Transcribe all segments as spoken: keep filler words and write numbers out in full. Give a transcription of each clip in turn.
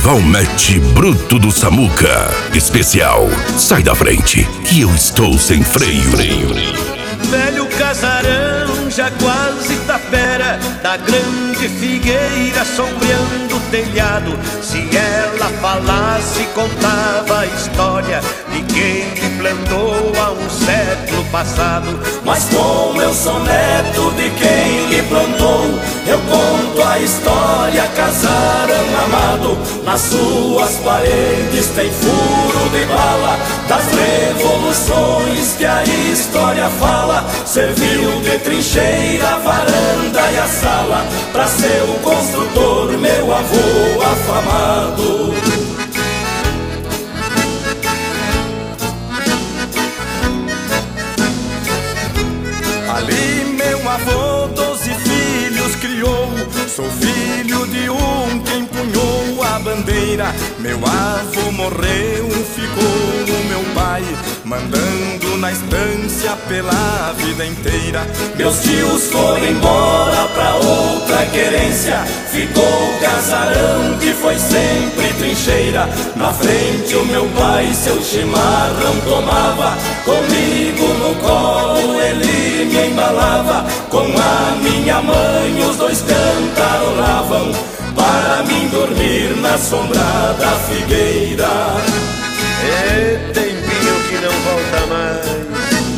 Valmete Bruto do Samuca. Especial, sai da frente, que eu estou sem freio. Velho casarão, já quase tapera, da grande figueira sombreando o telhado. Se ela falasse, contava a história de quem lhe plantou há um século passado. Mas como eu sou neto de quem lhe plantou, eu conto a história, casarão amado. Nas suas paredes tem furo de bala, das revoluções que a história fala. Serviu de trincheira, a varanda e a sala, pra ser o construtor, meu avô afamado. Ali meu avô doze filhos criou, sou filho de um que empunhou a bandeira. Meu avô morreu, ficou o meu pai, mandando na estância pela vida inteira. Meus tios foram embora pra outra querência, ficou o casarão que foi sempre trincheira. Na frente o meu pai seu chimarrão tomava, comigo no colo ele me embalava. Com a minha mãe os dois cantarolavam, para mim dormir na sombra da figueira. É tempinho que não volta mais.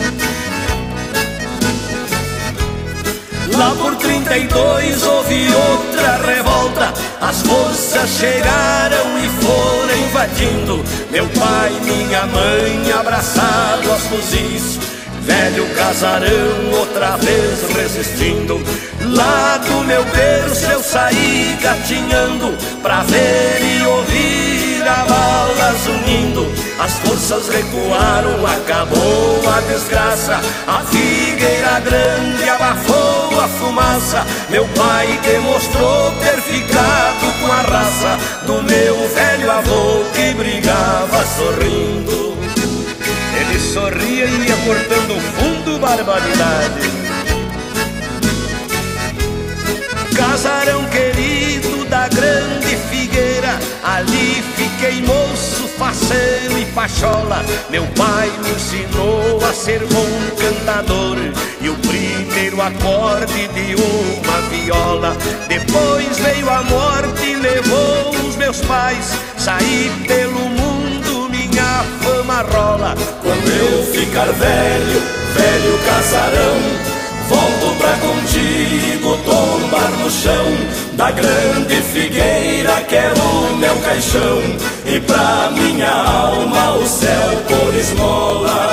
Lá por trinta e dois houve outra revolta, as forças chegaram e foram invadindo. Meu pai e minha mãe abraçados aos fuzis, velho casarão outra vez resistindo. Lá do meu berço eu saí gatinhando, pra ver e ouvir a balas unindo. As forças recuaram, acabou a desgraça, a figueira grande abafou a fumaça. Meu pai demonstrou ter ficado com a raça do meu velho avô que brigava sorrindo. Ele sorria e ia cortando o fundo, barbaridade. Casarão querido da grande figueira, ali fiquei moço, faceiro e pachola. Meu pai me ensinou a ser bom cantador e o primeiro acorde de uma viola. Depois veio a morte e levou os meus pais, saí pelo mundo, minha fama rola. Quando eu ficar velho, velho casarão, volto pra contigo tombar no chão da grande figueira, quero o meu caixão, e pra minha alma o céu por esmola.